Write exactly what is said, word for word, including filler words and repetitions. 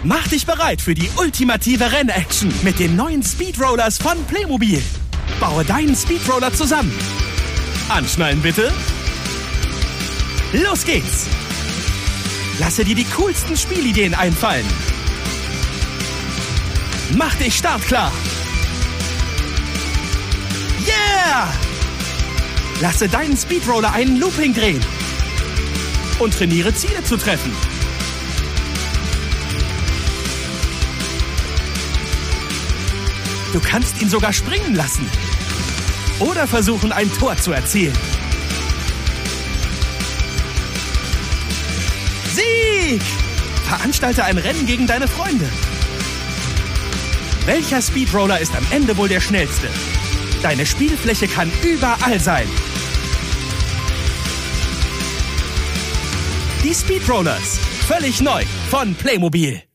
Mach dich bereit für die ultimative Rennaction mit den neuen Speedrollers von Playmobil. Baue deinen Speedroller zusammen. Anschnallen bitte. Los geht's. Lasse dir die coolsten Spielideen einfallen. Mach dich startklar. Yeah! Lasse deinen Speedroller einen Looping drehen. Und trainiere Ziele zu treffen. Du kannst ihn sogar springen lassen. Oder versuchen, ein Tor zu erzielen. Sieg! Veranstalte ein Rennen gegen deine Freunde. Welcher Speedroller ist am Ende wohl der schnellste? Deine Spielfläche kann überall sein. Die Speedrollers. Völlig neu von Playmobil.